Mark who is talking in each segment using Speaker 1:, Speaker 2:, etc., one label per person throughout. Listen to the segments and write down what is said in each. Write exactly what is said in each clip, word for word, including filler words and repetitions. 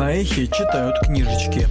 Speaker 1: На эхе читают книжечки.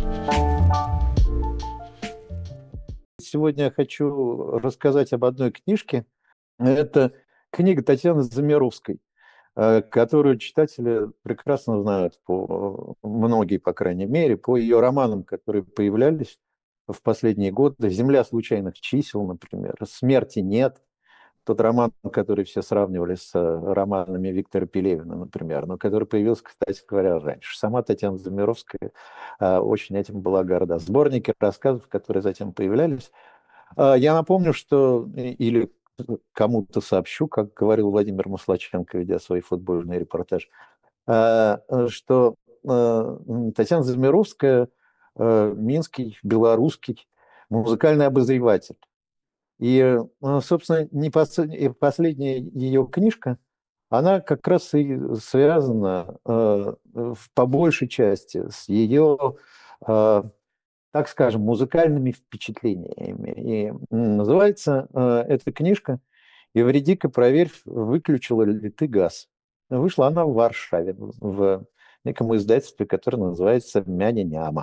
Speaker 2: Сегодня я хочу рассказать об одной книжке. Это книга Татьяны Замировской, э, которую читатели прекрасно знают, по, многие, по крайней мере, по ее романам, которые появлялись в последние годы. «Земля случайных чисел», например, «Смерти нет». Тот роман, который все сравнивали с романами Виктора Пелевина, например, но который появился, кстати говоря, раньше. Сама Татьяна Замировская э, очень этим была горда. Сборники рассказов, которые затем появлялись. Э, я напомню, что, или кому-то сообщу, как говорил Владимир Маслаченко, ведя свой футбольный репортаж, э, что э, Татьяна Замировская э, минский, белорусский музыкальный обозреватель. И, собственно, не пос- последняя ее книжка, она как раз и связана э, в- по большей части с ее, э, так скажем, музыкальными впечатлениями. И м, называется э, эта книжка «Эвредика, проверь, выключила ли ты газ». Вышла она в Варшаве, в неком издательстве, которое называется «Мяня-няма».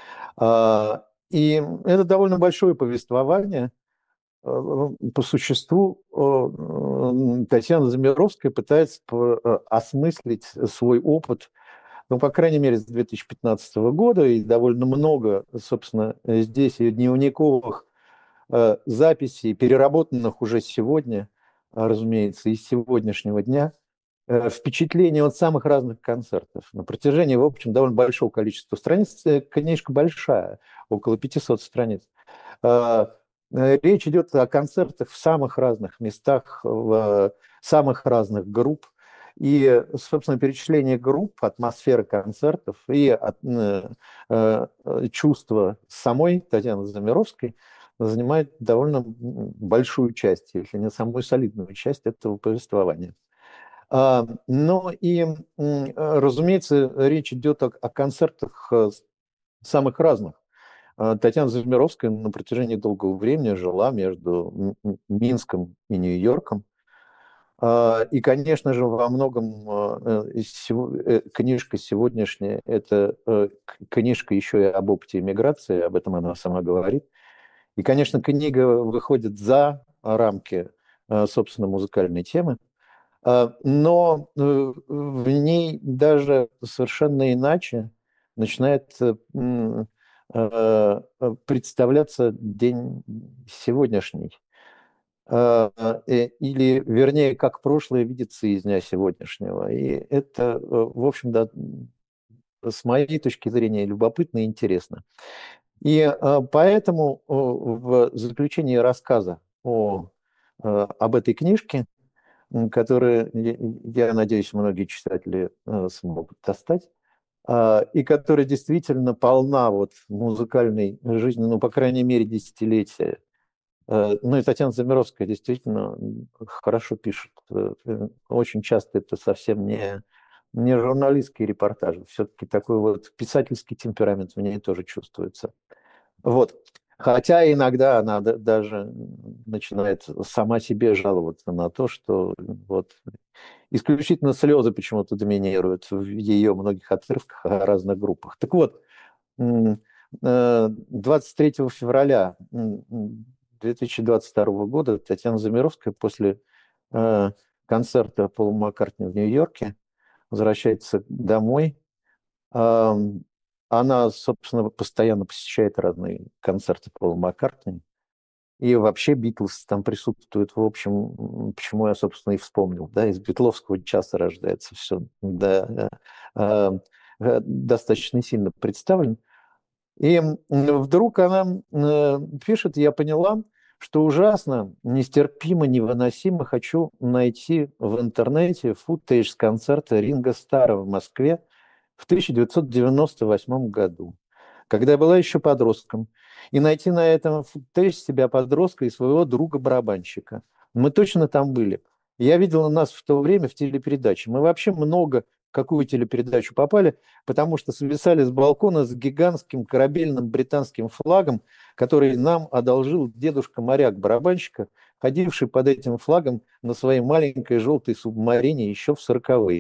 Speaker 2: А, И это довольно большое повествование. Э, по существу э, Татьяна Замировская пытается по- э, осмыслить свой опыт, ну, по крайней мере, с две тысячи пятнадцатого года, и довольно много, собственно, здесь и дневниковых э, записей, переработанных уже сегодня, а, разумеется, из сегодняшнего дня, э, впечатления от самых разных концертов. На протяжении, в общем, довольно большого количества страниц, э, книжка большая, около пятисот страниц. Э, э, Речь идет о концертах в самых разных местах, в самых разных групп. И, собственно, перечисление групп, атмосфера концертов и от, э, э, чувство самой Татьяны Замировской занимает довольно большую часть, если не самую солидную часть этого повествования. А, Ну и, м, разумеется, речь идет о, о концертах э, самых разных. А, Татьяна Замировская на протяжении долгого времени жила между М- Минском и Нью-Йорком. А, И, конечно же, во многом а, э, из сего- э, книжка сегодняшняя – это э, к- книжка еще и об опыте иммиграции, об этом она сама говорит. И, конечно, книга выходит за рамки, а, собственно, музыкальной темы, а, но э, в ней даже совершенно иначе начинает э, м, э, э, представляться день сегодняшний. А, э, Или, вернее, как прошлое видится из дня сегодняшнего. И это, э, в общем, да, с моей точки зрения, любопытно и интересно. И э, поэтому э, в заключении рассказа о, э, об этой книжке, м, которую, я я надеюсь, многие читатели э, смогут достать, а, и которая действительно полна вот музыкальной жизни, ну, по крайней мере, десятилетия. Э, Ну и Татьяна Замировская действительно м, хорошо пишет. Э, э, Очень часто это совсем не, не журналистские репортажи, все-таки такой вот писательский темперамент в ней тоже чувствуется. Вот. Хотя иногда она да- даже начинает сама себе жаловаться на то, что вот исключительно слезы почему-то доминируют в ее многих отрывках о разных группах. Так вот, м, э, двадцать третьего февраля м, м, две тысячи двадцать второго года Татьяна Замировская после э, концерта Пола Маккартни в Нью-Йорке возвращается домой. Ам, Она, собственно, постоянно посещает разные концерты Пола Маккартни. И вообще Битлз там присутствует, в общем, м, почему я, собственно, и вспомнил, да, из битловского часа рождается все, да, э, э, достаточно сильно представлен. И м, вдруг она э, пишет, я поняла, что ужасно, нестерпимо, невыносимо хочу найти в интернете футаж с концерта Ринго Старра в Москве в тысяча девятьсот девяносто восьмом году, когда я была еще подростком, и найти на этом футаж себя подростка и своего друга-барабанщика. Мы точно там были. Я видела нас в то время в телепередаче. Мы вообще много в какую телепередачу попали, потому что свисали с балкона с гигантским корабельным британским флагом, который нам одолжил дедушка-моряк-барабанщика, ходивший под этим флагом на своей маленькой желтой субмарине еще в сороковые.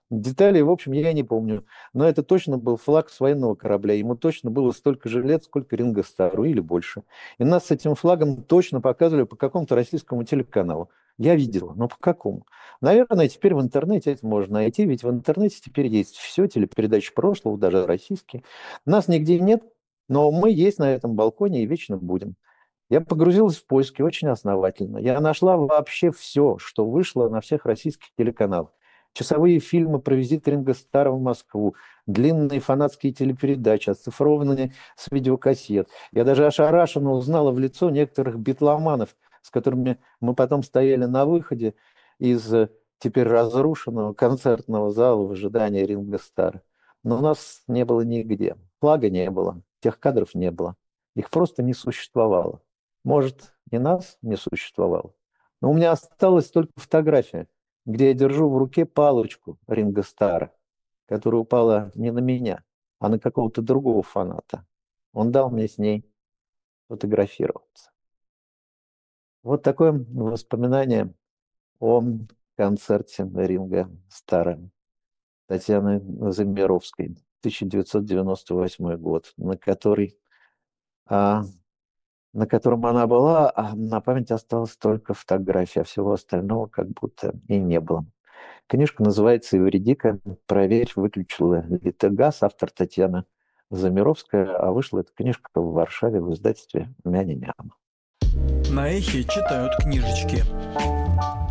Speaker 2: Деталей, в общем, я не помню. Но это точно был флаг с военного корабля. Ему точно было столько же лет, сколько Ринго Старру, или больше. И нас с этим флагом точно показывали по какому-то российскому телеканалу. Я видел, но по какому? Наверное, теперь в интернете это можно найти, ведь в интернете теперь есть все, телепередачи прошлого, даже российские. Нас нигде нет, но мы есть на этом балконе и вечно будем. Я погрузилась в поиски очень основательно. Я нашла вообще все, что вышло на всех российских телеканалах. Часовые фильмы про визит Ринго Старра в Москву, длинные фанатские телепередачи, оцифрованные с видеокассет. Я даже ошарашенно узнала в лицо некоторых битломанов, с которыми мы потом стояли на выходе из э, теперь разрушенного концертного зала в ожидании Ринго Старра. Но нас не было нигде. Флага не было, тех кадров не было. Их просто не существовало. Может, и нас не существовало. Но у меня осталась только фотография, где я держу в руке палочку Ринго Старра, которая упала не на меня, а на какого-то другого фаната. Он дал мне с ней фотографироваться. Вот такое воспоминание о концерте Ринго Старра Татьяны Замировской, тысяча девятьсот девяносто восьмой год, на который а, на котором она была, а на память осталась только фотография, а всего остального как будто и не было. Книжка называется «Эвредика. Проверь, выключила ли ты газ», автор Татьяна Замировская, а вышла эта книжка в Варшаве в издательстве «Мяня-Няма».
Speaker 1: На эхе читают книжечки.